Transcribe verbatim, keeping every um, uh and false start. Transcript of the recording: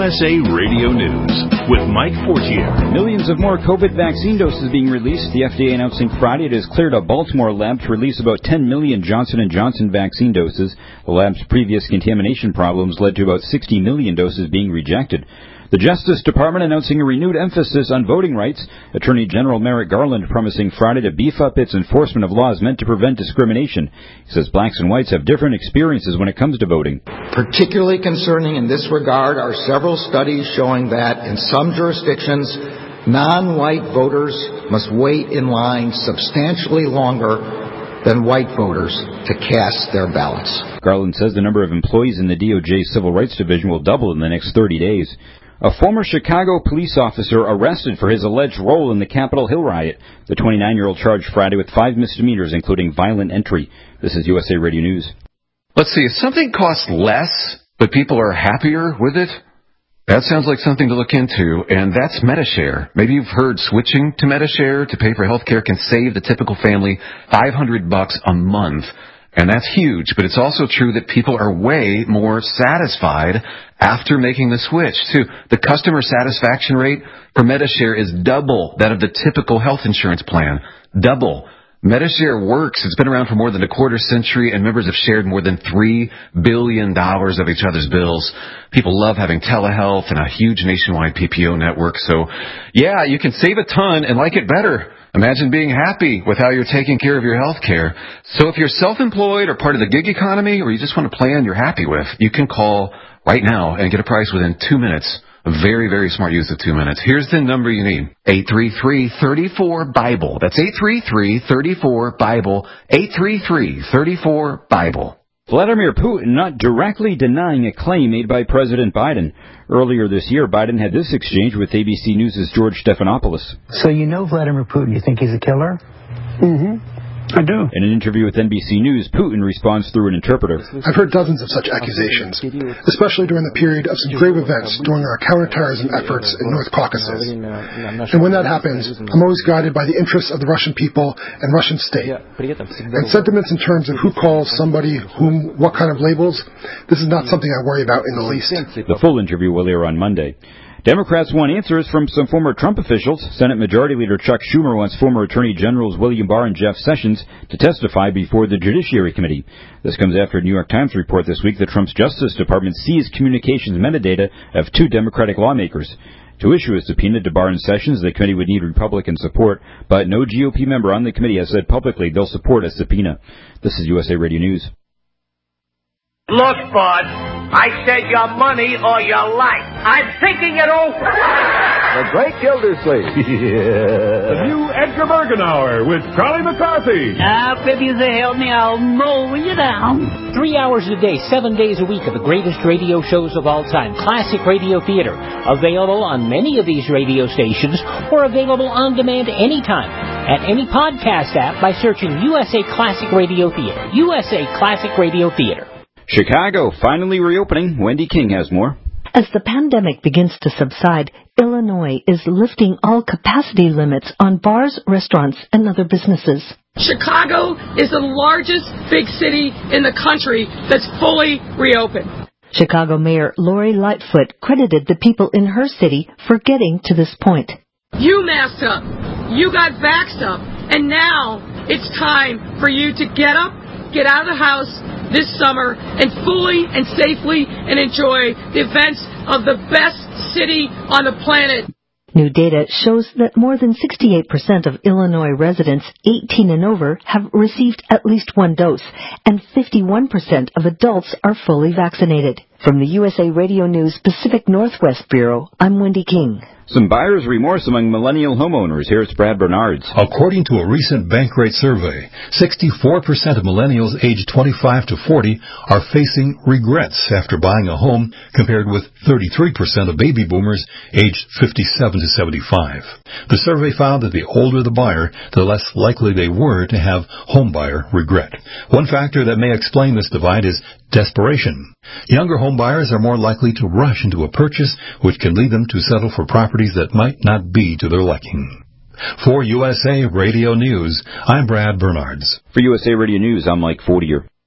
S A Radio News with Mike Fortier. Millions of more COVID vaccine doses being released. The F D A announcing Friday it has cleared a Baltimore lab to release about ten million Johnson and Johnson vaccine doses. The lab's previous contamination problems led to about sixty million doses being rejected. The Justice Department announcing a renewed emphasis on voting rights. Attorney General Merrick Garland promising Friday to beef up its enforcement of laws meant to prevent discrimination. He says blacks and whites have different experiences when it comes to voting. Particularly concerning in this regard are several studies showing that in some jurisdictions, non-white voters must wait in line substantially longer than white voters to cast their ballots. Garland says the number of employees in the D O J Civil Rights Division will double in the next thirty days. A former Chicago police officer arrested for his alleged role in the Capitol Hill riot. The twenty-nine-year-old charged Friday with five misdemeanors, including violent entry. This is U S A Radio News. Let's see, if something costs less, but people are happier with it, that sounds like something to look into, and that's Medi-Share. Maybe you've heard switching to Medi-Share to pay for health care can save the typical family five hundred bucks a month. And that's huge, but it's also true that people are way more satisfied after making the switch, too. The customer satisfaction rate for Medi-Share is double that of the typical health insurance plan. Double. Medi-Share works. It's been around for more than a quarter century, and members have shared more than three billion dollars of each other's bills. People love having telehealth and a huge nationwide P P O network. So, yeah, you can save a ton and like it better. Imagine being happy with how you're taking care of your health care. So if you're self-employed or part of the gig economy, or you just want a plan you're happy with, you can call right now and get a price within two minutes. A very, very smart use of two minutes. Here's the number you need. eight three three, three four, BIBLE. That's eight three three, three four, BIBLE. eight three three, three four, BIBLE. Vladimir Putin not directly denying a claim made by President Biden. Earlier this year, Biden had this exchange with A B C News' George Stephanopoulos. So you know Vladimir Putin. You think he's a killer? Mm-hmm. I do. In an interview with N B C News, Putin responds through an interpreter. I've heard dozens of such accusations, especially during the period of some grave events during our counterterrorism efforts in North Caucasus. And when that happens, I'm always guided by the interests of the Russian people and Russian state. And sentiments in terms of who calls somebody whom, what kind of labels, this is not something I worry about in the least. The full interview will air on Monday. Democrats want answers from some former Trump officials. Senate Majority Leader Chuck Schumer wants former Attorney Generals William Barr and Jeff Sessions to testify before the Judiciary Committee. This comes after a New York Times report this week that Trump's Justice Department seized communications metadata of two Democratic lawmakers. To issue a subpoena to Barr and Sessions, the committee would need Republican support, but no G O P member on the committee has said publicly they'll support a subpoena. This is U S A Radio News. Look, bud, I said your money or your life. I'm thinking it over. The Great Gildersleeve. Yeah. The new Edgar Bergen Hour with Charlie McCarthy. Now, if you say help me, I'll mow you down. Three hours a day, seven days a week of the greatest radio shows of all time. Classic Radio Theater. Available on many of these radio stations or available on demand anytime at any podcast app by searching U S A Classic Radio Theater. U S A Classic Radio Theater. Chicago finally reopening. Wendy King has more. As the pandemic begins to subside, Illinois is lifting all capacity limits on bars, restaurants, and other businesses. Chicago is the largest big city in the country that's fully reopened. Chicago Mayor Lori Lightfoot credited the people in her city for getting to this point. You masked up. You got vaxxed up. And now it's time for you to get up, get out of the house this summer and fully and safely and enjoy the events of the best city on the planet. New data shows that more than sixty-eight percent of Illinois residents eighteen and over have received at least one dose, and fifty-one percent of adults are fully vaccinated. From the U S A Radio News Pacific Northwest Bureau, I'm Wendy King. Some buyer's remorse among millennial homeowners. Here's Brad Bernards. According to a recent Bankrate survey, sixty-four percent of millennials aged twenty-five to forty are facing regrets after buying a home, compared with thirty-three percent of baby boomers aged fifty-seven to seventy-five. The survey found that the older the buyer, the less likely they were to have homebuyer regret. One factor that may explain this divide is desperation. Younger homebuyers are more likely to rush into a purchase, which can lead them to settle for properties that might not be to their liking. For U S A Radio News, I'm Brad Bernards. For U S A Radio News, I'm Mike Fortier.